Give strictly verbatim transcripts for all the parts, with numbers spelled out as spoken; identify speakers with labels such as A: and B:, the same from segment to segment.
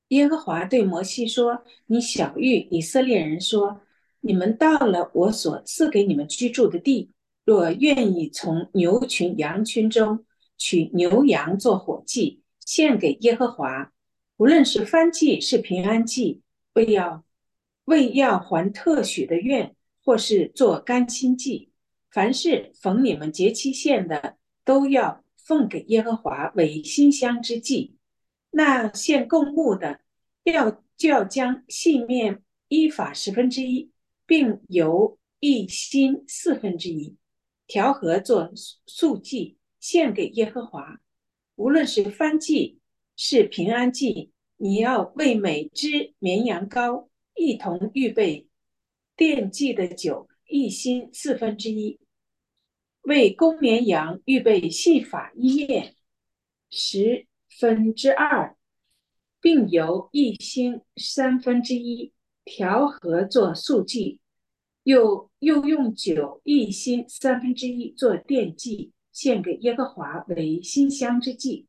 A: 耶和华对摩西说：“你晓谕以色列人说，你们到了我所赐给你们居住的地，若愿意从牛群、羊群中取牛羊做火祭，献给耶和华，无论是燔祭是平安祭，为要为要还特许的愿，或是做甘心祭，凡是逢你们节期献的，都要奉给耶和华为馨香之祭。那献供物的，要就要将细面依法十分之一，并由一心四分之一调和做素祭，献给耶和华。无论是燔祭是平安祭，你要为每只绵羊羔一同预备奠祭的酒一心四分之一，为公绵羊预备细法一叶十分之二，并由一心三分之一调和做素剂，又又用酒一心三分之一做奠祭，献给耶和华为馨香之祭。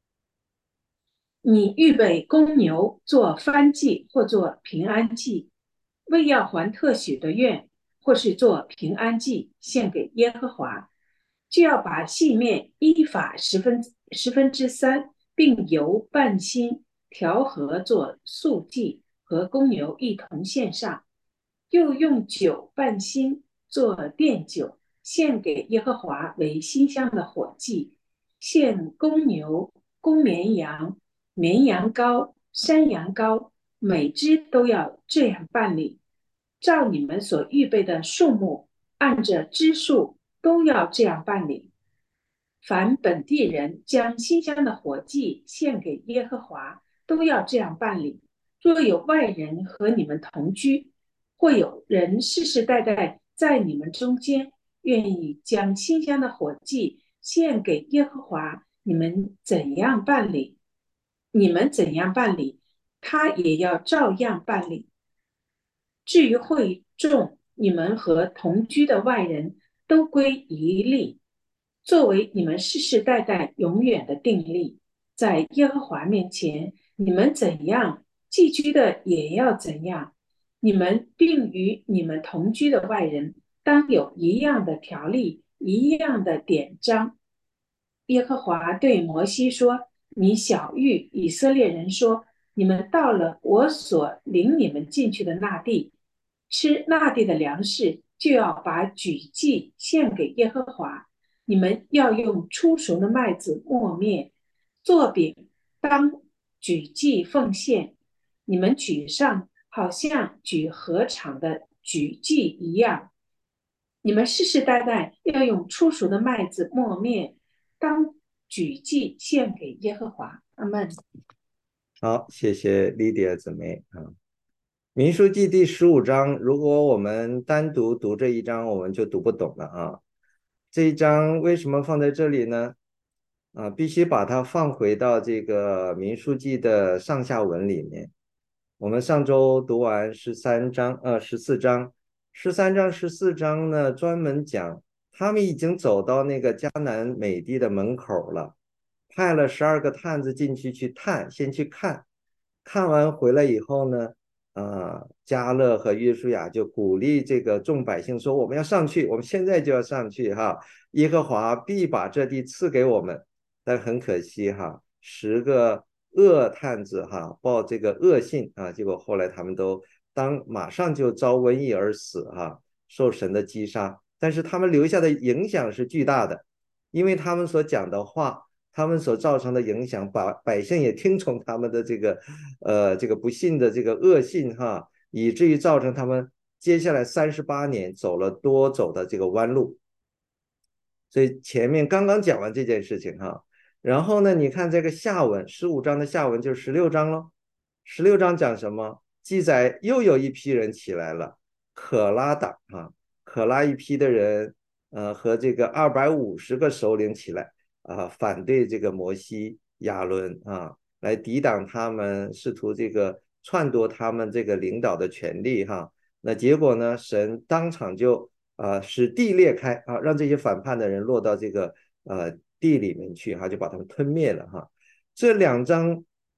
A: 你预备公牛做燔祭或做平安祭，为要还特许的愿，或是做平安祭献给耶和华，就要把细面依法十分十分之三，并由半心调和做素祭和公牛一同献上，又用酒半心做奠酒，献给耶和华为馨香的火祭。献公牛、公绵羊、绵羊羔、山羊羔，每只都要这样办理，照你们所预备的数目，按着支数都要这样办理。凡本地人将馨香的火祭献给耶和华，都要这样办理。若有外人和你们同居，或有人世世代代在你们中间，愿意将馨香的火祭献给耶和华，你们怎样办理？你们怎样办理，他也要照样办理。至于会众，你们和同居的外人都归一例，作为你们世世代代永远的定例。在耶和华面前，你们怎样寄居的也要怎样。你们并与你们同居的外人当有一样的条例，一样的典章。耶和华对摩西说：“你晓谕以色列人说，你们到了我所领你们进去的那地，吃那地的粮食，就要把举祭献给耶和华。你们要用初熟的麦子磨面做饼，当举祭奉献。你们举上，好像举禾场的举祭一样。你们世世代代要用初熟的麦子磨面，当举祭献给耶和华。”阿门。
B: 好，谢谢 Lydia 姊妹啊。民数记第十五章，如果我们单独读这一章，我们就读不懂了啊。这一章为什么放在这里呢？啊，必须把它放回到这个民数记的上下文里面。我们上周读完十三章，呃，十四章，十三章、十四章呢，专门讲他们已经走到那个迦南美地的门口了，派了十二个探子进去去探，先去看，看完回来以后呢，啊，迦勒和约书亚就鼓励这个众百姓说：“我们要上去，我们现在就要上去哈！耶和华必把这地赐给我们。”但很可惜哈，十个恶探子哈报这个恶信啊，结果后来他们都当马上就遭瘟疫而死哈，受神的击杀。但是他们留下的影响是巨大的，因为他们所讲的话，他们所造成的影响，把百姓也听从他们的这个呃这个不信的这个恶信哈，以至于造成他们接下来三十八年走了多走的这个弯路。所以前面刚刚讲完这件事情哈，然后呢，你看这个下文，十五章的下文就是十六章喽。十六章讲什么？记载又有一批人起来了，可拉党啊，可拉一批的人，呃，和这个二百五十个首领起来啊，反对这个摩西、亚伦啊，来抵挡他们，试图这个篡夺他们这个领导的权利哈。那结果呢，神当场就啊、呃、使地裂开啊，让这些反叛的人落到这个呃地里面去哈，就把他们吞灭了哈。这两章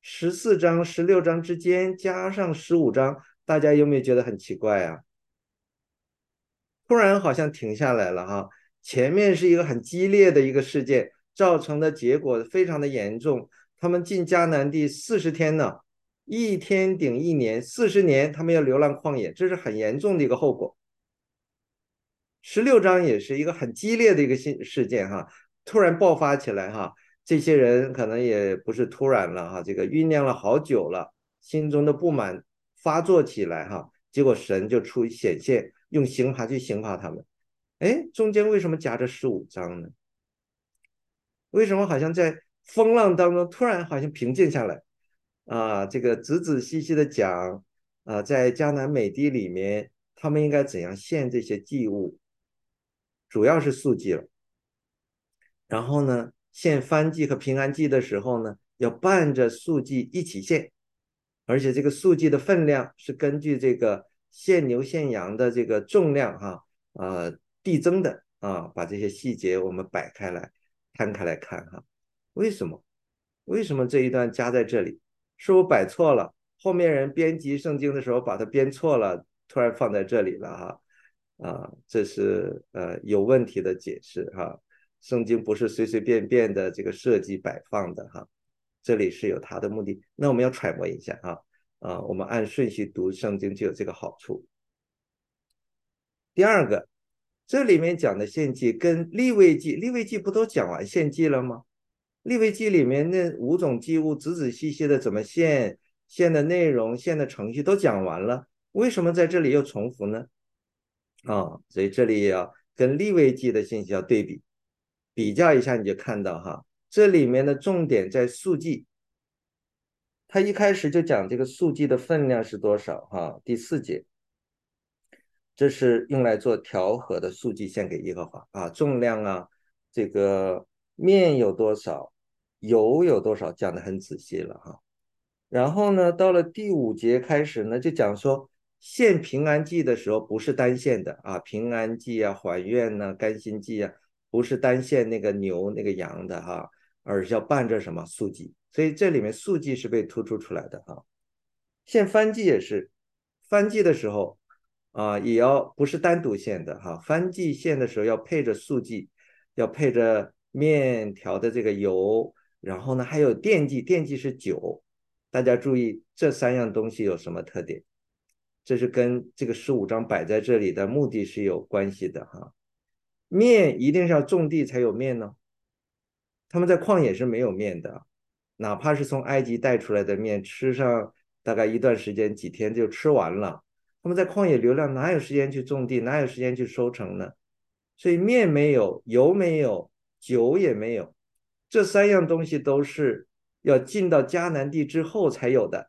B: 十四章、十六章之间加上十五章，大家有没有觉得很奇怪啊？突然好像停下来了哈，前面是一个很激烈的一个事件，造成的结果非常的严重。他们进迦南地四十天呢，一天顶一年，四十年他们要流浪旷野，这是很严重的一个后果。十六章也是一个很激烈的一个新事件哈，突然爆发起来哈，这些人可能也不是突然了哈，这个酝酿了好久了，心中的不满发作起来哈，结果神就出显现，用刑罚去刑罚他们。哎，中间为什么夹着十五章呢？为什么好像在风浪当中突然好像平静下来啊？这个仔仔细细的讲啊，在迦南美地里面，他们应该怎样献这些祭物，主要是素祭了。然后呢，献燔祭和平安祭的时候呢，要伴着素祭一起献，而且这个素祭的分量是根据这个献牛献羊的这个重量哈呃递增的啊，把这些细节我们摆开来摊开来看哈。为什么？为什么这一段加在这里？是我摆错了？后面人编辑圣经的时候把它编错了，突然放在这里了哈。啊，这是呃有问题的解释哈。圣经不是随随便便的这个设计摆放的哈，这里是有它的目的。那我们要揣摩一下哈，啊，我们按顺序读圣经就有这个好处。第二个，这里面讲的献祭跟利未记，利未记不都讲完献祭了吗？利未记里面那五种祭物仔仔细细的怎么献，献的内容、献的程序都讲完了，为什么在这里又重复呢？啊，所以这里也要跟利未记的信息要对比，比较一下，你就看到哈，这里面的重点在素祭，他一开始就讲这个素祭的分量是多少哈，第四节，这是用来做调和的素祭献给耶和华啊，重量啊，这个面有多少，油有多少，讲的很仔细了哈。然后呢，到了第五节开始呢，就讲说献平安祭的时候不是单献的啊，平安祭啊、还愿呐、甘心祭啊，不是单献那个牛那个羊的哈、啊，而是要伴着什么素祭，所以这里面素祭是被突出出来的哈、啊。献燔祭也是，燔祭的时候啊，也要不是单独献的哈、啊，燔祭献的时候要配着素祭，要配着面条的这个油，然后呢还有奠祭，奠祭是酒。大家注意这三样东西有什么特点？这是跟这个十五章摆在这里的目的是有关系的哈。面一定是要种地才有面呢，他们在旷野是没有面的，哪怕是从埃及带出来的面，吃上大概一段时间，几天就吃完了。他们在旷野流浪，哪有时间去种地，哪有时间去收成呢？所以面没有，油没有，酒也没有，这三样东西都是要进到迦南地之后才有的。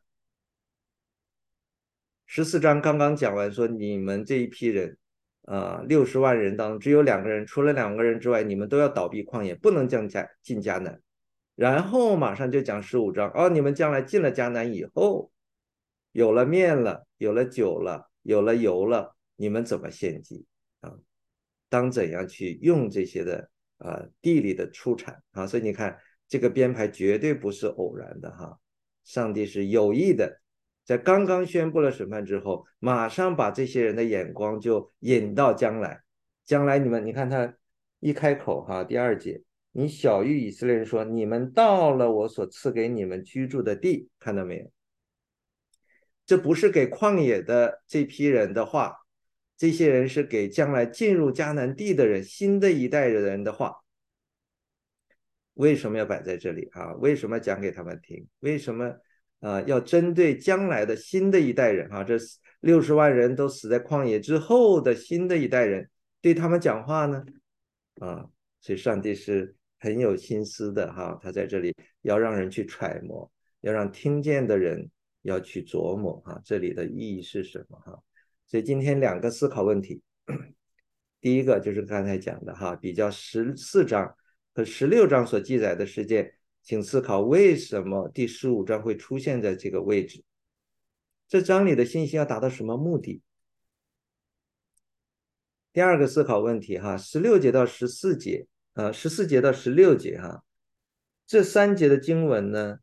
B: 十四章刚刚讲完，说你们这一批人，啊、呃，六十万人当中只有两个人，除了两个人之外，你们都要倒闭旷野，不能将加进迦南。然后马上就讲十五章，哦，你们将来进了迦南以后，有了面了，有了酒了，有了油了，你们怎么献祭啊？当怎样去用这些的啊、呃、地里的出产啊？所以你看这个编排绝对不是偶然的哈，上帝是有意的。在刚刚宣布了审判之后，马上把这些人的眼光就引到将来。将来你们，你看他一开口哈，第二节，你小谕以色列人说：“你们到了我所赐给你们居住的地。”看到没有？这不是给旷野的这批人的话，这些人是给将来进入迦南地的人，新的一代人的话。为什么要摆在这里啊？为什么讲给他们听？为什么啊、呃、要针对将来的新的一代人啊？这六十万人都死在旷野之后的新的一代人，对他们讲话呢？啊，所以上帝是很有心思的哈，他在这里要让人去揣摩，要让听见的人要去琢磨哈，这里的意义是什么哈？所以今天两个思考问题，第一个就是刚才讲的哈，比较十四章和十六章所记载的事件，请思考为什么第十五章会出现在这个位置？这章里的信息要达到什么目的？第二个思考问题哈，十六节到十四节，呃，十四节到十六节哈，这三节的经文呢，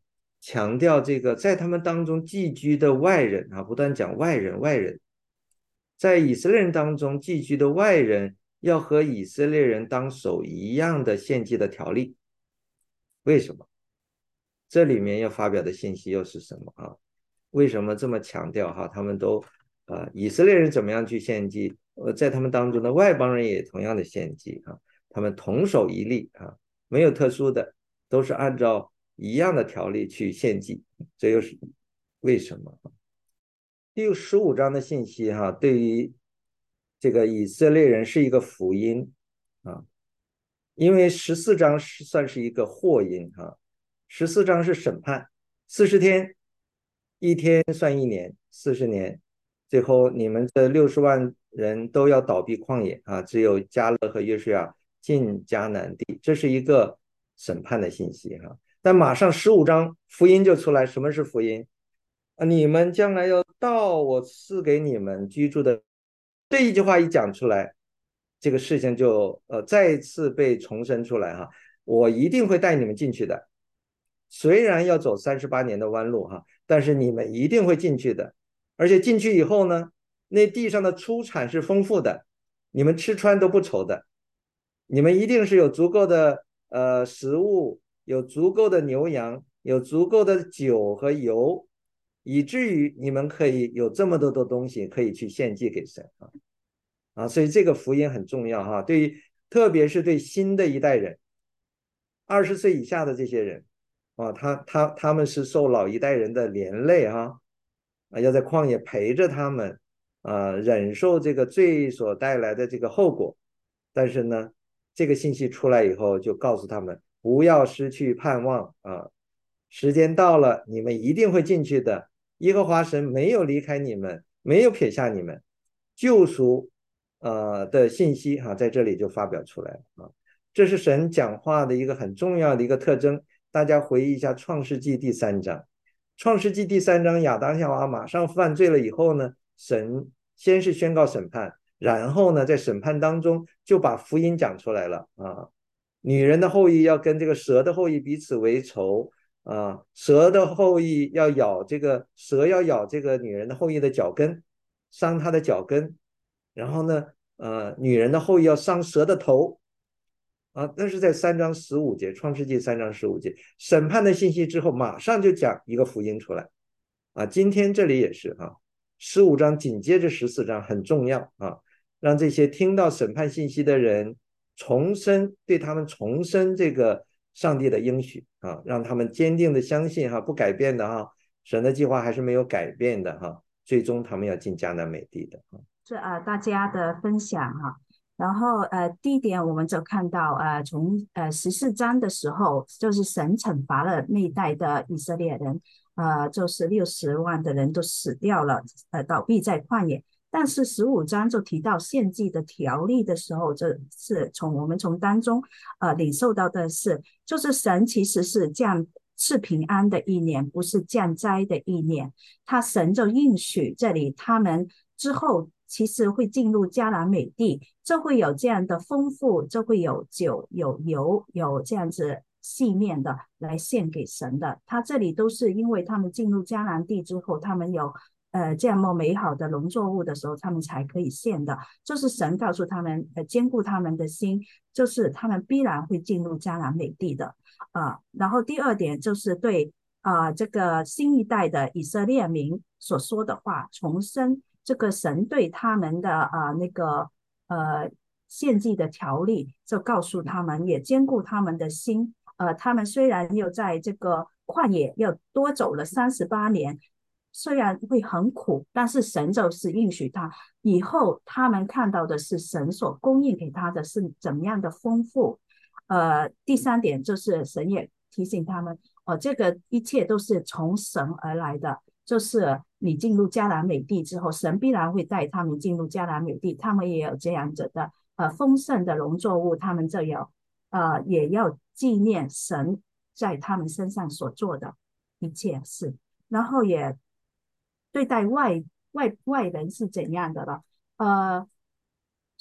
B: 强调这个在他们当中寄居的外人啊，不断讲外人外人，在以色列人当中寄居的外人要和以色列人当守一样的献祭的条例。为什么？这里面要发表的信息又是什么啊？为什么这么强调哈？他们都呃，以色列人怎么样去献祭？呃，在他们当中的外邦人也同样的献祭啊，他们同守一例啊，没有特殊的，都是按照一样的条例去献祭。这又是为什么？第十五章的信息哈，对于这个以色列人是一个福音啊，因为十四章是算是一个祸因哈，十四章是审判，四十天，一天算一年，四十年，最后你们这六十万人都要倒闭旷野啊，只有加勒和约书亚进迦南地，这是一个审判的信息哈。但马上十五章福音就出来，什么是福音？啊，你们将来要到我赐给你们居住的这一句话一讲出来，这个事情就呃再一次被重申出来哈。我一定会带你们进去的，虽然要走三十八年的弯路哈，但是你们一定会进去的。而且进去以后呢，那地上的出产是丰富的，你们吃穿都不愁的，你们一定是有足够的呃食物，有足够的牛羊，有足够的酒和油，以至于你们可以有这么多的东西可以去献祭给神啊啊！所以这个福音很重要哈，对于特别是对新的一代人，二十岁以下的这些人啊，他他他们是受老一代人的连累哈啊，要在旷野陪着他们啊，忍受这个罪所带来的这个后果。但是呢，这个信息出来以后，就告诉他们不要失去盼望啊，时间到了，你们一定会进去的。耶和华神没有离开你们，没有撇下你们，救赎呃的信息哈、啊，在这里就发表出来了啊。这是神讲话的一个很重要的一个特征。大家回忆一下《创世纪》第三章，《创世纪》第三章亚当夏娃马上犯罪了以后呢，神先是宣告审判，然后呢，在审判当中就把福音讲出来了啊。女人的后裔要跟这个蛇的后裔彼此为仇啊，蛇的后裔要咬这个蛇要咬这个女人的后裔的脚跟，伤她的脚跟，然后呢，呃，女人的后裔要伤蛇的头，啊，那是在三章十五节，创世纪三章十五节，审判的信息之后，马上就讲一个福音出来，啊，今天这里也是啊，十五章紧接着十四章很重要啊，让这些听到审判信息的人重申对他们重申这个上帝的应许啊，让他们坚定的相信哈、啊，不改变的哈、啊，神的计划还是没有改变的哈、啊，最终他们要进迦南美地的啊。
C: 是呃大家的分享哈。然后呃第一点我们就看到呃从呃十四章的时候，就是神惩罚了那一代的以色列人，呃就是六十万的人都死掉了，呃倒闭在旷野。但是十五章就提到献祭的条例的时候，这是从我们从当中呃领受到的是，就是神其实是降赐平安的意念，不是降灾的意念。他神就应许这里他们之后其实会进入迦南美地，这会有这样的丰富，这会有酒有油有这样子细面的来献给神的。他这里都是因为他们进入迦南地之后，他们有呃这样么美好的农作物的时候，他们才可以献的。就是神告诉他们，呃，兼顾他们的心，就是他们必然会进入迦南美地的啊、呃。然后第二点就是对啊、呃、这个新一代的以色列民所说的话，重申这个神对他们的啊、呃、那个呃献祭的条例，就告诉他们，也兼顾他们的心。呃，他们虽然又在这个旷野又多走了三十八年，虽然会很苦，但是神就是应许他，以后他们看到的是神所供应给他的是怎么样的丰富。呃，第三点就是神也提醒他们，哦，这个一切都是从神而来的，就是你进入迦南美地之后，神必然会带他们进入迦南美地，他们也有这样子的呃丰盛的农作物，他们就有呃也要纪念神在他们身上所做的一切事，然后也对待外外外人是怎样的了，呃。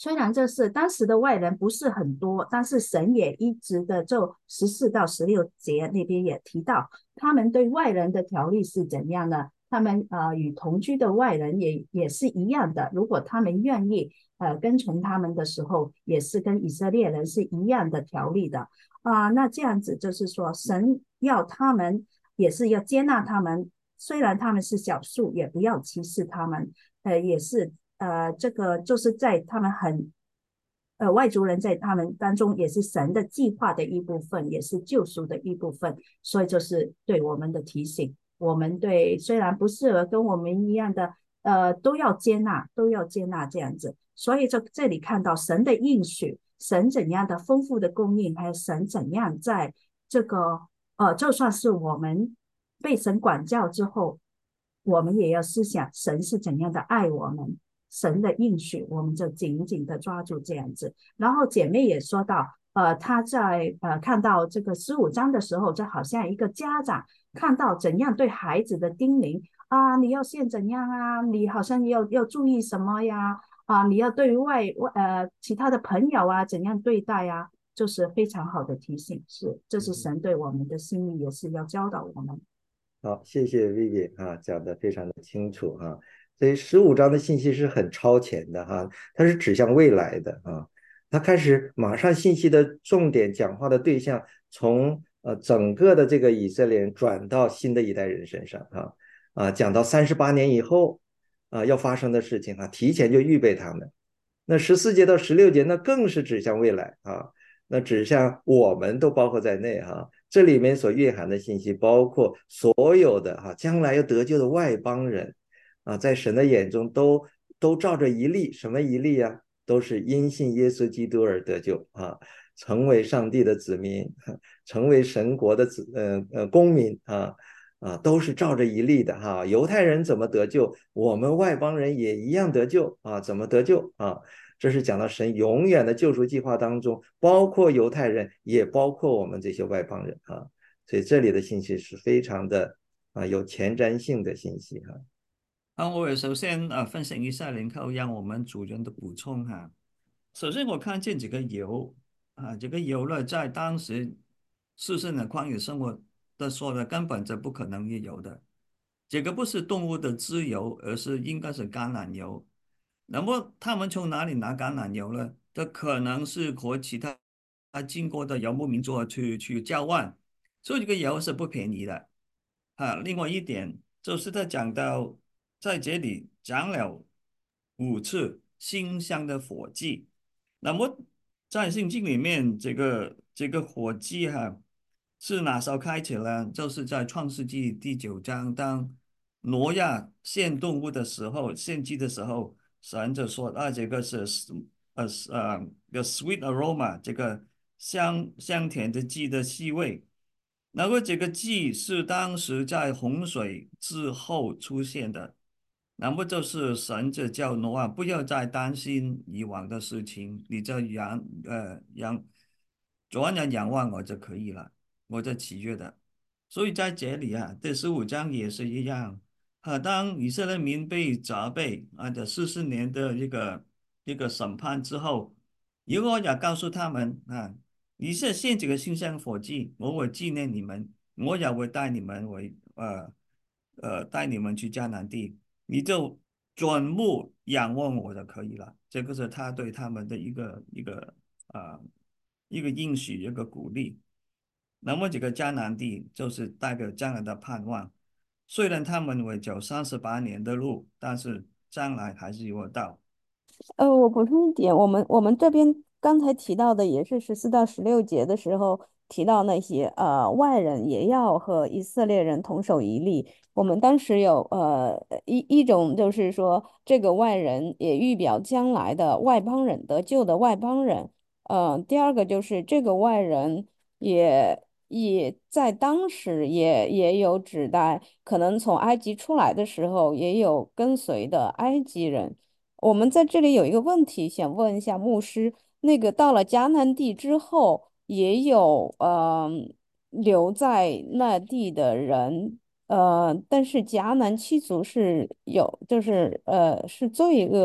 C: 虽然这是当时的外人不是很多，但是神也一直的就十四到十六节那边也提到，他们对外人的条例是怎样的。他们呃与同居的外人也也是一样的，如果他们愿意呃跟从他们的时候，也是跟以色列人是一样的条例的啊、呃那这样子就是说，神要他们也是要接纳他们，虽然他们是少数，也不要歧视他们，呃，也是呃这个就是在他们很呃外族人在他们当中也是神的计划的一部分，也是救赎的一部分，所以就是对我们的提醒。我们对虽然不适合跟我们一样的，呃，都要接纳，都要接纳这样子。所以这这里看到神的应许，神怎样的丰富的供应，还有神怎样在这个呃，就算是我们被神管教之后，我们也要思想神是怎样的爱我们，神的应许，我们就紧紧的抓住这样子。然后姐妹也说到，呃，她在呃看到这个十五章的时候，就好像一个家长看到怎样对孩子的叮咛啊，你要先怎样啊，你好像要要注意什么呀？啊，你要对外外呃其他的朋友啊怎样对待啊，就是非常好的提醒，是这是神对我们的心意，也是要教导我们。
B: 好，谢谢 Vivi 啊，讲的非常的清楚啊。所以十五章的信息是很超前的哈、它是指向未来的啊。它开始马上信息的重点讲话的对象从呃整个的这个以色列人转到新的一代人身上啊啊，讲到三十八年以后啊要发生的事情啊，提前就预备他们。那十四节到十六节那更是指向未来啊，那指向我们都包括在内哈、这里面所蕴含的信息，包括所有的哈、将来要得救的外邦人啊，在神的眼中都都照着一例，什么一例啊？都是因信耶稣基督而得救啊，成为上帝的子民，成为神国的子呃呃公民啊啊，都是照着一例的哈、犹太人怎么得救，我们外邦人也一样得救啊？怎么得救啊？这是讲到神永远的救赎计划当中，包括犹太人，也包括我们这些外邦人啊。所以这里的信息是非常的啊有前瞻性的信息哈、
D: 啊，我也首先啊分享一下，然后让我们主人的补充哈。首先我看见这个油啊，这个油呢，在当时世圣的旷野生活的说的根本就不可能有的。这个不是动物的脂油，而是应该是橄榄油。那么他们从哪里拿橄榄油呢？这可能是和其他经过的游牧民族去去交换，所以这个油是不便宜的啊。另外一点就是他讲到在这里讲了五次馨香的火祭，那么在圣经里面，这个这个火祭哈、是哪时候开始呢？就是在创世纪第九章，当挪亚献动物的时候，献祭的时候，神就说啊，这个是呃呃，the sweet aroma，这个香香甜的祭的气味。然后这个祭是当时在洪水之后出现的，那么就是神就叫挪亚不要再担心以往的事情，你就仰呃仰左仰仰望我就可以了，我就喜悦的。所以在这里啊，第十五章也是一样啊。当以色列民被责备啊的四十年的这个这个审判之后，耶和华也告诉他们啊，你是献这个馨香火祭，我会纪念你们，我也会带你们为呃呃带你们去迦南地。你就转目仰望我就可以了。这个是他对他们的一个一个啊、呃一个应许，一个鼓励。那么这个迦南地就是代表将来的盼望。虽然他们会走三十八年的路，但是将来还是有到。
E: 呃，我补充一点，我们我们这边刚才提到的也是十四到十六节的时候提到那些呃外人也要和以色列人同守一例。我们当时有呃一一种就是说这个外人也预表将来的外邦人得救的外邦人。呃，第二个就是这个外人也也在当时也也有指代，可能从埃及出来的时候也有跟随的埃及人。我们在这里有一个问题想问一下牧师，那个到了迦南地之后，也有呃留在那地的人，呃，但是迦南七族是有，就是呃是罪恶的，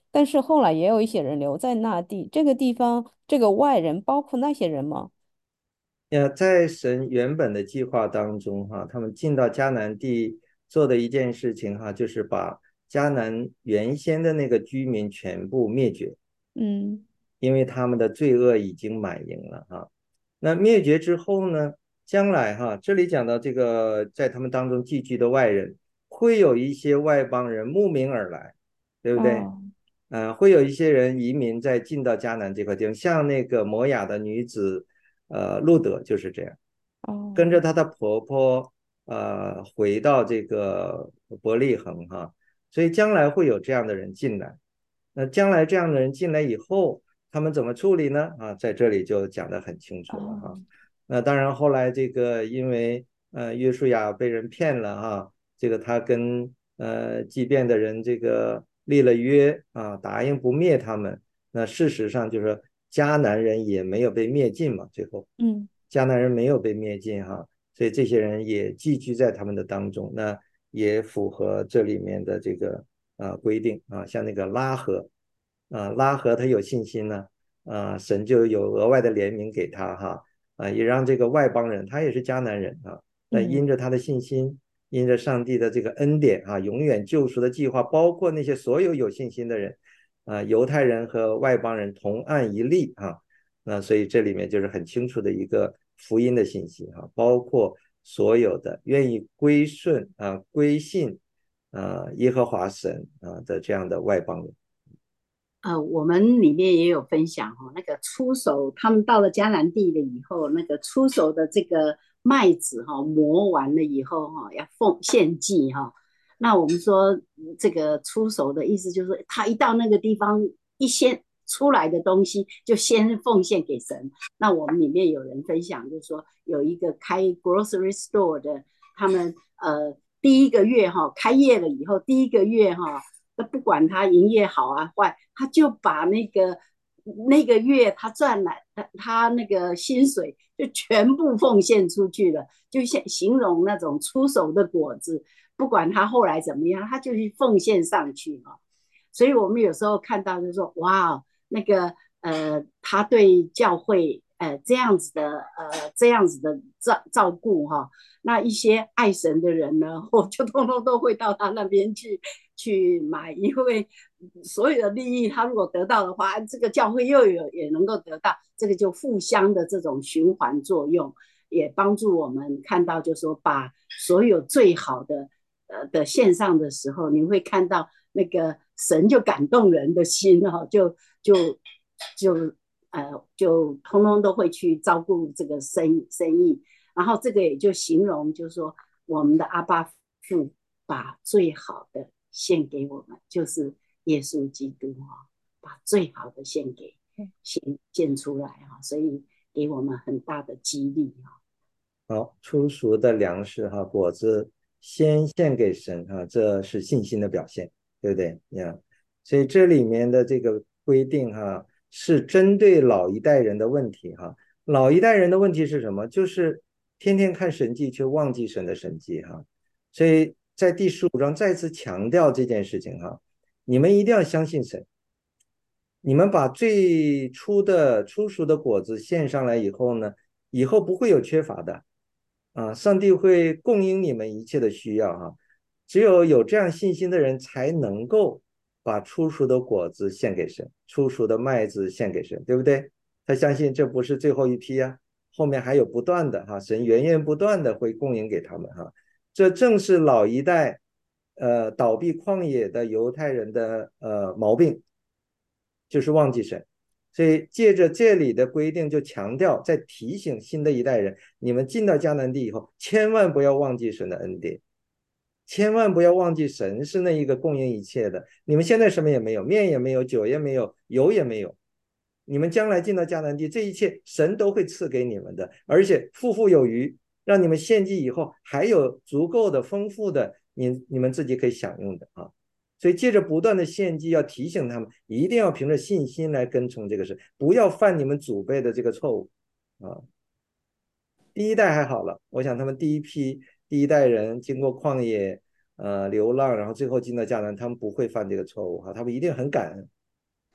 E: 但是后来也有一些人留在那地，这个地方这个外人包括那些人吗？
B: 呃，在神原本的计划当中，哈，他们进到迦南地做的一件事情，哈，就是把迦南原先的那个居民全部灭绝，
E: 嗯
B: 因为他们的罪恶已经满盈了，哈。那灭绝之后呢，将来哈，这里讲到这个，在他们当中寄居的外人，会有一些外邦人慕名而来，对不对？
E: 哦
B: 呃，会有一些人移民再进到迦南这块地方，像那个摩雅的女子，呃，路德就是这样。跟
E: 哦
B: 着她的婆婆，呃，回到这个伯利恒哈，所以将来会有这样的人进来。那将来这样的人进来以后，他们怎么处理呢？啊，在这里就讲得很清楚了哈。
E: 哦
B: 那当然，后来这个因为呃约书亚被人骗了哈，这个他跟呃祭奠的人这个立了约啊，答应不灭他们。那事实上就是迦南人也没有被灭尽嘛，最后
E: 嗯
B: 迦南人没有被灭尽哈，所以这些人也寄居在他们的当中，那也符合这里面的这个啊、呃规定啊，像那个拉合啊，拉合他有信心呢，啊，神就有额外的怜悯给他哈，啊，也让这个外邦人，他也是迦南人啊，但因
E: 嗯
B: 着他的信心，因着上帝的这个恩典啊，永远救赎的计划，包括那些所有有信心的人啊，犹太人和外邦人同案一例啊，那所以这里面就是很清楚的一个福音的信息哈，包括所有的愿意归顺啊、归信啊耶和华神啊的这样的外邦人。
F: 呃，我们里面也有分享哦，那个出手，他们到了迦南地了以后，那个出手的这个麦子哈、磨完了以后哈、要奉献祭哈、那我们说这个出手的意思就是，他一到那个地方，一先出来的东西就先奉献给神。那我们里面有人分享，就是说有一个开 grocery store 的，他们呃第一个月哈、开业了以后，第一个月哈、不管他营业好啊坏，他就把那个那个月他赚来他他那个薪水就全部奉献出去了，就像形容那种出手的果子，不管他后来怎么样，他就是奉献上去哈、哦。所以我们有时候看到就说，哇，那个呃，他对教会呃这样子的呃这样子的照照顾哈、哦，那一些爱神的人呢，我就通通都会到他那边去去买，因为所有的利益他如果得到的话，这个教会又有也能够得到，这个就互相的这种循环作用，也帮助我们看到，就是说把所有最好的呃的线上的时候，你会看到那个神就感动人的心哈、哦，就就就呃就通通都会去照顾这个生生意，然后这个也就形容就是说我们的阿爸父把最好的献给我们，就是耶稣基督哈、哦，把最好的献给献献出来哈、哦，所以给我们很大的激励哈、
B: 哦。好，出熟的粮食哈，果子先献给神哈，这是信心的表现，对不对呀？所以这里面的这个规定哈，是针对老一代人的问题哈。老一代人的问题是什么？就是天天看神迹却忘记神的神迹哈。所以在第十五章再次强调这件事情哈，你们一定要相信神。你们把最初的初熟的果子献上来以后呢，以后不会有缺乏的啊，上帝会供应你们一切的需要哈。只有有这样信心的人才能够把初熟的果子献给神，初熟的麦子献给神，对不对？他相信这不是最后一批啊，后面还有不断的哈，神源源不断的会供应给他们哈。这正是老一代呃倒闭旷野的犹太人的呃毛病，就是忘记神。所以借着这里的规定，就强调在提醒新的一代人，你们进到迦南地以后，千万不要忘记神的恩典，千万不要忘记神是那一个供应一切的。你们现在什么也没有，面也没有，酒也没有，油也没有，你们将来进到迦南地，这一切神都会赐给你们的，而且富富有余，让你们献祭以后还有足够的丰富的你你们自己可以享用的啊。所以借着不断的献祭，要提醒他们一定要凭着信心来跟从这个事，不要犯你们祖辈的这个错误啊。第一代还好了，我想他们第一批第一代人经过旷野呃流浪，然后最后进到迦南，他们不会犯这个错误哈，他们一定很感恩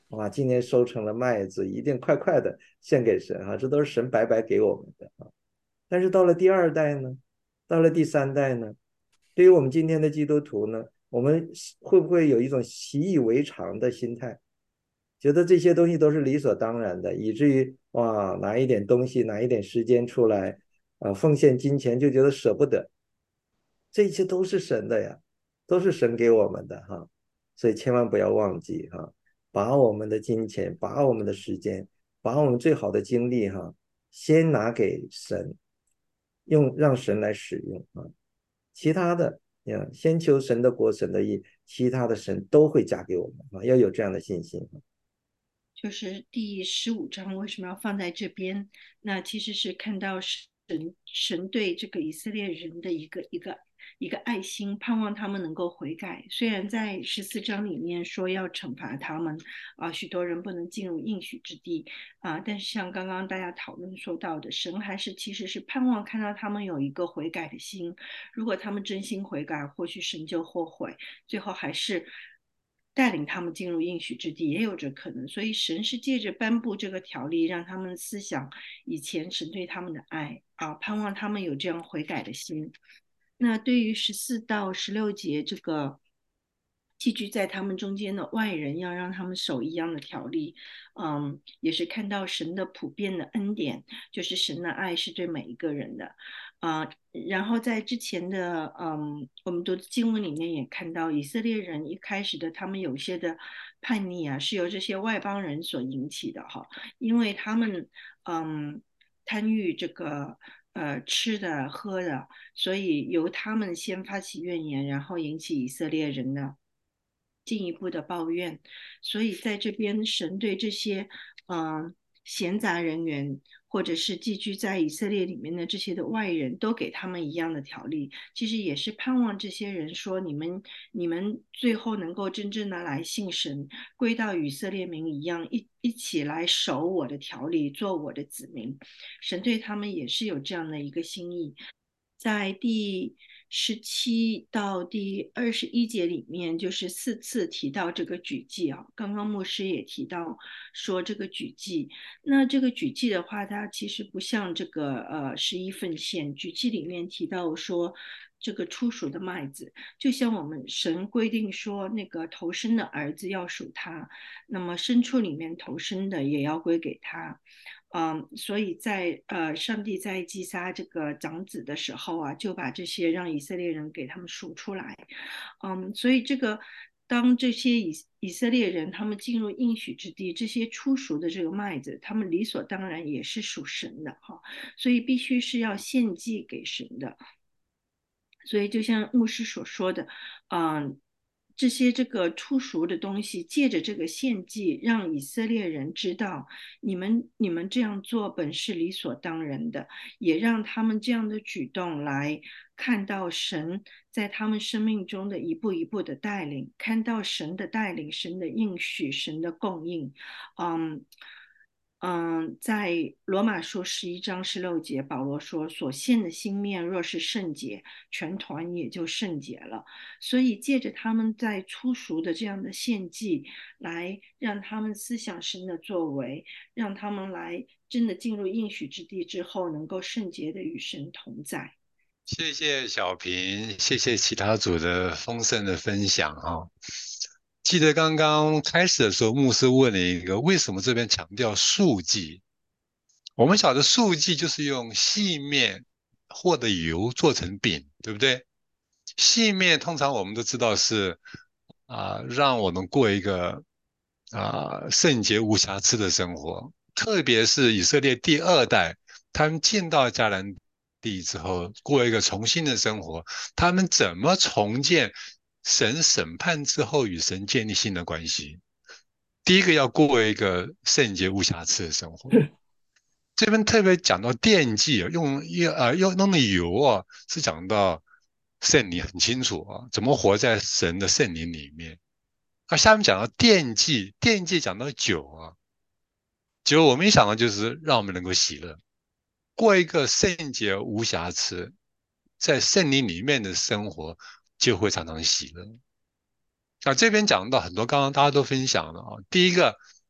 B: 哇，今年收成了麦子，一定快快的献给神啊，这都是神白白给我们的啊。但是到了第二代呢，到了第三代呢，对于我们今天的基督徒呢，我们会不会有一种习以为常的心态，觉得这些东西都是理所当然的，以至于哇，拿一点东西，拿一点时间出来，啊，奉献金钱就觉得舍不得，这一切都是神的呀，都是神给我们的哈，所以千万不要忘记哈，把我们的金钱，把我们的时间，把我们最好的精力哈，先拿给神，用让神来使用啊，其他的呀，先求神的国、神的义，其他的神都会加给我们啊，要有这样的信心。
G: 就是第十五章为什么要放在这边？那其实是看到神神对这个以色列人的一个一个一个爱心，盼望他们能够悔改。虽然在十四章里面说要惩罚他们啊、呃，许多人不能进入应许之地啊、呃，但是像刚刚大家讨论说到的，神还是其实是盼望看到他们有一个悔改的心。如果他们真心悔改，或许神就后悔，最后还是带领他们进入应许之地，也有这可能。所以神是借着颁布这个条例，让他们思想以前神对他们的爱啊，盼望他们有这样悔改的心。那对于十四到十六节这个寄居在他们中间的外人，要让他们守一样的条例，嗯，也是看到神的普遍的恩典，就是神的爱是对每一个人的。啊、呃，然后在之前的嗯，我们读的经文里面也看到，以色列人一开始的他们有些的叛逆啊，是由这些外邦人所引起的哈，因为他们嗯贪欲这个呃吃的喝的，所以由他们先发起怨言，然后引起以色列人的进一步的抱怨。所以在这边，神对这些嗯、呃、闲杂人员，或者是寄居在以色列里面的这些的外人，都给他们一样的条例，其实也是盼望这些人说，你们你们最后能够真正的来信神，归到以色列民一样，一一起来守我的条例，做我的子民。神对他们也是有这样的一个心意。在第十七到第二十一节里面，就是四次提到这个举祭啊。刚刚牧师也提到说这个举祭，那这个举祭的话，它其实不像这个呃十一奉献。举祭里面提到说，这个初熟的麦子，就像我们神规定说，那个头生的儿子要属他，那么牲畜里面头生的也要归给他。嗯，所以在呃，上帝在击杀这个长子的时候啊，就把这些让以色列人给他们数出来。嗯，所以这个当这些以以色列人他们进入应许之地，这些初熟的这个麦子，他们理所当然也是属神的哈，所以必须是要献祭给神的。所以就像牧师所说的，嗯。这些这个初熟的东西，借着这个献祭，让以色列人知道，你们你们这样做本是理所当然的，也让他们这样的举动来看到神在他们生命中的一步一步的带领，看到神的带领、神的应许、神的供应，嗯。嗯，在罗马书十一章十六节，保罗说：“所献的心面若是圣洁，全团也就圣洁了。”所以借着他们在初熟的这样的献祭，来让他们思想神的作为，让他们来真的进入应许之地之后，能够圣洁的与神同在。
H: 谢谢小平，谢谢其他组的丰盛的分享啊。记得刚刚开始的时候，牧师问了一个，为什么这边强调素祭？我们晓得素祭就是用细面或者油做成饼，对不对？细面通常我们都知道是啊、呃让我们过一个啊、呃圣洁无瑕疵的生活。特别是以色列第二代，他们进到迦南地之后，过一个重新的生活，他们怎么重建神审判之后与神建立新的关系？第一个要过一个圣洁无瑕疵的生活。这边特别讲到奠祭，用用呃用弄的油啊，是讲到圣灵很清楚啊，怎么活在神的圣灵里面。那下面讲到奠祭，奠祭讲到酒啊，酒我们一想到就是让我们能够喜乐，过一个圣洁无瑕疵，在圣灵里面的生活就会常常喜乐。啊，这边讲到很多，刚刚大家都分享了啊。第一个，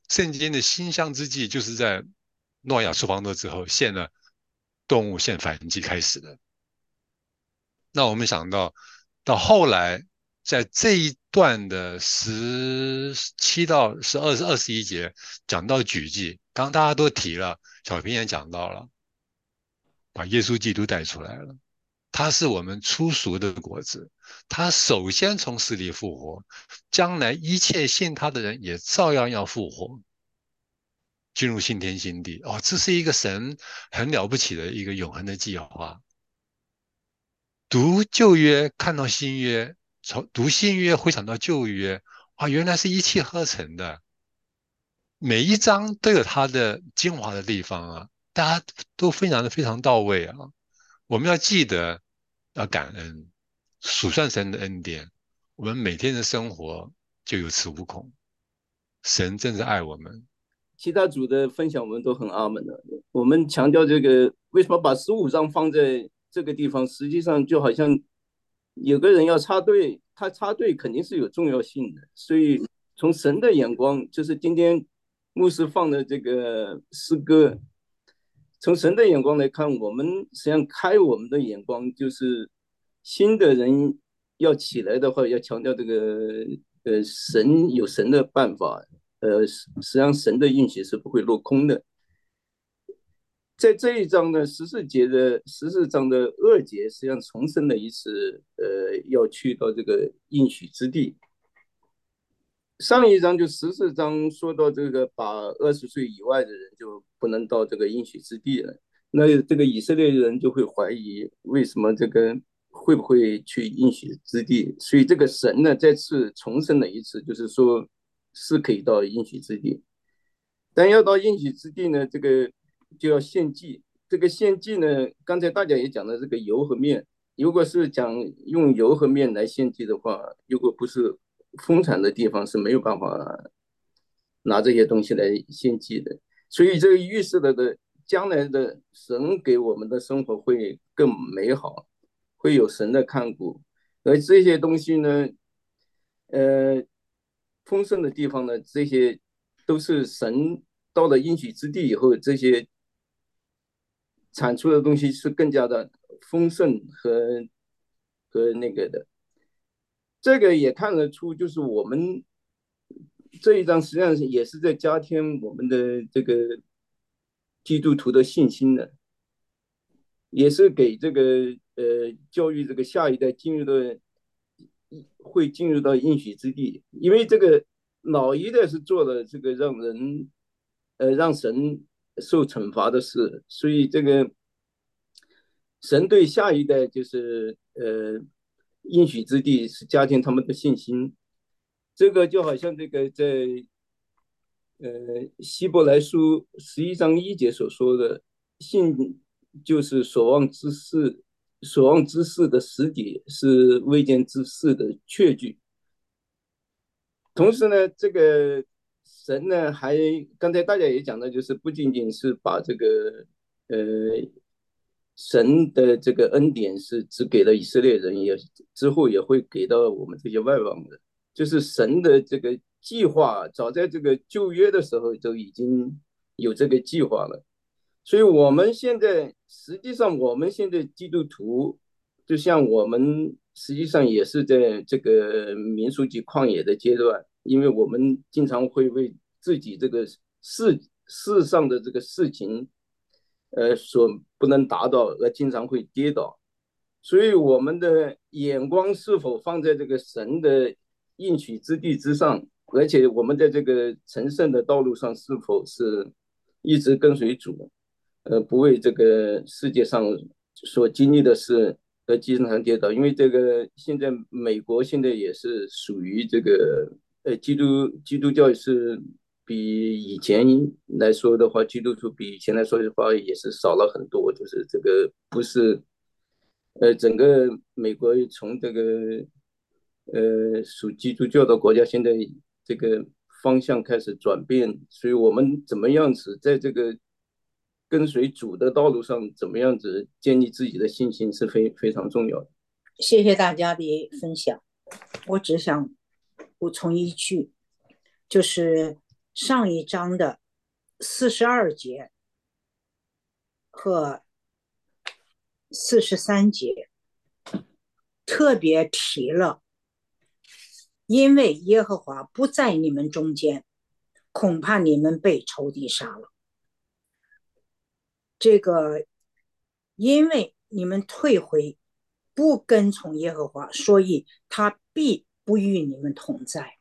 H: 圣经的馨香之祭就是在诺亚出方舟之后献了动物献燔祭开始的。那我们想到，到后来，在这一段的十七到十二、二十一节讲到举祭，刚刚大家都提了，小平也讲到了，把耶稣基督带出来了。他是我们初熟的果子，他首先从死里复活，将来一切信他的人也照样要复活，进入新天新地。哦，这是一个神很了不起的一个永恒的计划。读旧约看到新约，从读新约回想到旧约，啊，原来是一气呵成的，每一章都有它的精华的地方啊，大家都分享的非常到位啊。我们要记得要感恩，数算神的恩典，我们每天的生活就有恃无恐。神真是爱我们。
I: 其他组的分享我们都很阿门的。我们强调这个，为什么把十五章放在这个地方？实际上就好像有个人要插队，他插队肯定是有重要性的。所以从神的眼光，就是今天牧师放的这个诗歌，从神的眼光来看，我们实际上开我们的眼光，就是新的人要起来的话，要强调这个呃神有神的办法。呃，实际上神的运气是不会落空的。在这一章呢，十四节的十四章的二节，实际上重申了一次，呃，要去到这个应许之地。上一章就十四章说到这个，把二十岁以外的人就不能到这个应许之地了。那这个以色列人就会怀疑，为什么这个会不会去应许之地？所以这个神呢，再次重申了一次，就是说。是可以到应许之地，但要到应许之地呢，这个就要献祭。这个献祭呢，刚才大家也讲了，这个油和面，如果是讲用油和面来献祭的话，如果不是丰产的地方是没有办法拿这些东西来献祭的。所以这个预示了的将来的神给我们的生活会更美好，会有神的看顾，而这些东西呢，呃。丰盛的地方呢，这些都是神到了应许之地以后，这些产出的东西是更加的丰盛和和那个的。这个也看得出，就是我们这一章实际上也是在加添我们的这个基督徒的信心的，也是给这个呃教育这个下一代进入的。会进入到应许之地，因为这个老一代是做了这个让人呃让神受惩罚的事，所以这个神对下一代就是呃应许之地是加添他们的信心。这个就好像这个在呃希伯来书十一章一节所说的，信就是所望之事。所望之事的实底，是未见之事的确据。同时呢，这个神呢，还刚才大家也讲到，就是不仅仅是把这个呃神的这个恩典是只给了以色列人，也之后也会给到我们这些外邦人。就是神的这个计划，早在这个旧约的时候就已经有这个计划了。所以我们现在实际上，我们现在基督徒，就像我们实际上也是在这个民数记旷野的阶段，因为我们经常会为自己这个世世上的这个事情，呃，所不能达到，而经常会跌倒。所以我们的眼光是否放在这个神的应许之地之上，而且我们在这个成圣的道路上是否是一直跟随主？呃，不为这个世界上所经历的事而经常跌倒，因为这个现在美国现在也是属于这个呃基督基督教是比以前来说的话，基督徒比以前来说的话也是少了很多，就是这个不是呃整个美国从这个呃属基督教的国家，现在这个方向开始转变，所以我们怎么样子在这个跟随主的道路上，怎么样子建立自己的信心是非非常重要的。
J: 谢谢大家的分享，我只想补充一句，就是上一章的四十二节和四十三节特别提了，因为耶和华不在你们中间，恐怕你们被仇敌杀了。这个因为你们退回不跟从耶和华，所以他必不与你们同在。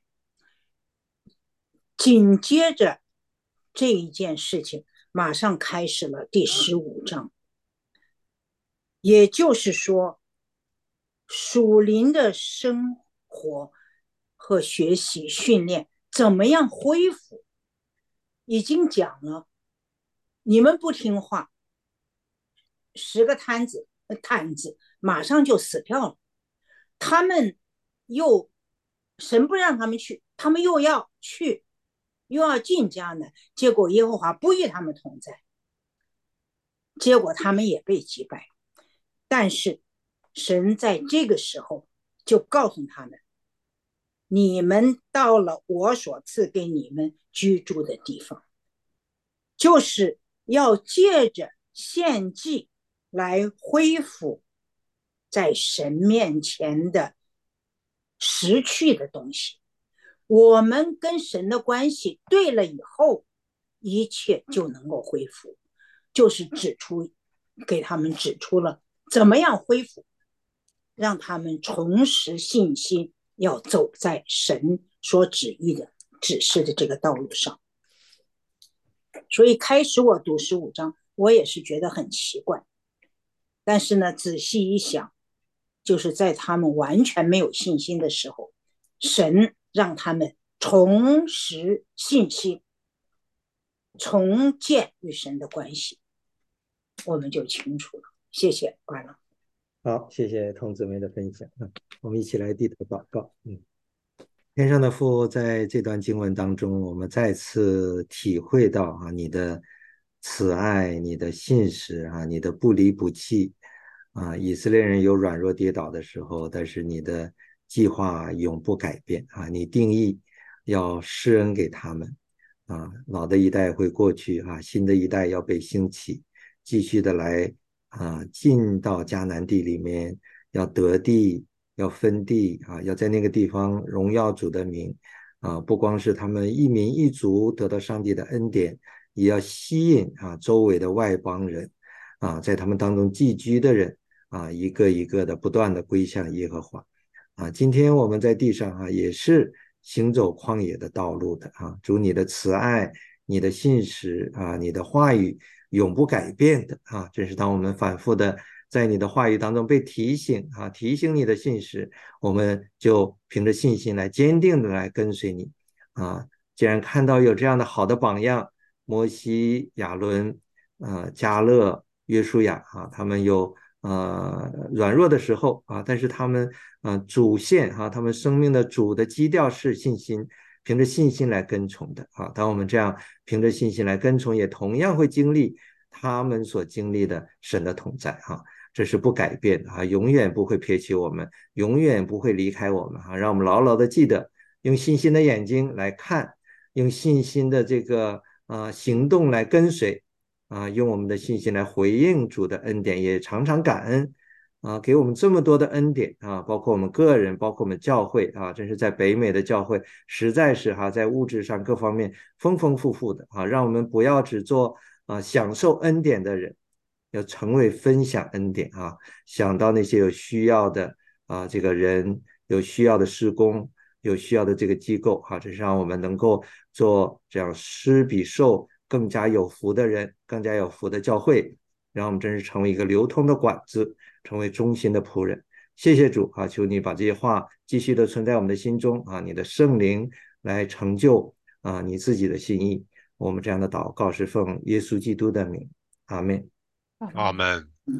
J: 紧接着这一件事情马上开始了第十五章，也就是说属灵的生活和学习训练怎么样恢复，已经讲了，你们不听话，十个摊子摊子马上就死掉了，他们又神不让他们去，他们又要去，又要进迦南，结果耶和华不与他们同在，结果他们也被击败。但是神在这个时候就告诉他们，你们到了我所赐给你们居住的地方，就是要借着献祭来恢复在神面前的失去的东西。我们跟神的关系对了以后，一切就能够恢复，就是指出给他们指出了怎么样恢复，让他们重拾信心，要走在神所旨意的指示的这个道路上。所以开始我读十五章，我也是觉得很奇怪，但是呢，仔细一想，就是在他们完全没有信心的时候，神让他们重拾信心，重建与神的关系，我们就清楚了。谢谢，关了。
B: 好，谢谢童姊妹的分享。嗯，我们一起来低头祷告。嗯，天上的父，在这段经文当中，我们再次体会到啊，你的慈爱，你的信实啊，你的不离不弃啊。以色列人有软弱跌倒的时候，但是你的计划永不改变啊。你定义要施恩给他们啊，老的一代会过去啊，新的一代要被兴起，继续的来啊，进到迦南地里面，要得地，要分地啊，要在那个地方荣耀主的名啊，不光是他们一民一族得到上帝的恩典，也要吸引啊周围的外邦人啊，在他们当中寄居的人啊，一个一个的不断的归向耶和华啊。今天我们在地上啊，也是行走旷野的道路的啊，主你的慈爱，你的信实啊，你的话语永不改变的啊，这是当我们反复的在你的话语当中被提醒啊，提醒你的信实，我们就凭着信心来坚定的来跟随你啊。既然看到有这样的好的榜样，摩西、亚伦、呃、迦勒、约书亚啊，他们有呃软弱的时候啊，但是他们呃主线啊，他们生命的主的基调是信心，凭着信心来跟从的啊。当我们这样凭着信心来跟从，也同样会经历他们所经历的神的同在啊，这是不改变的啊，永远不会撇弃我们，永远不会离开我们啊。让我们牢牢的记得，用信心的眼睛来看，用信心的这个啊、呃、行动来跟随啊，用我们的信心来回应主的恩典，也常常感恩啊，给我们这么多的恩典啊，包括我们个人，包括我们教会啊，真是在北美的教会，实在是哈、啊，在物质上各方面丰丰富富的啊，让我们不要只做啊享受恩典的人，要成为分享恩典啊，想到那些有需要的啊这个人，有需要的施工，有需要的这个机构啊，这是让我们能够做这样施比受更加有福的人，更加有福的教会，让我们真是成为一个流通的管子，成为忠心的仆人。谢谢主啊，求你把这些话继续的存在我们的心中啊，你的圣灵来成就啊你自己的心意。我们这样的祷告是奉耶稣基督的名，阿们。
H: 阿们。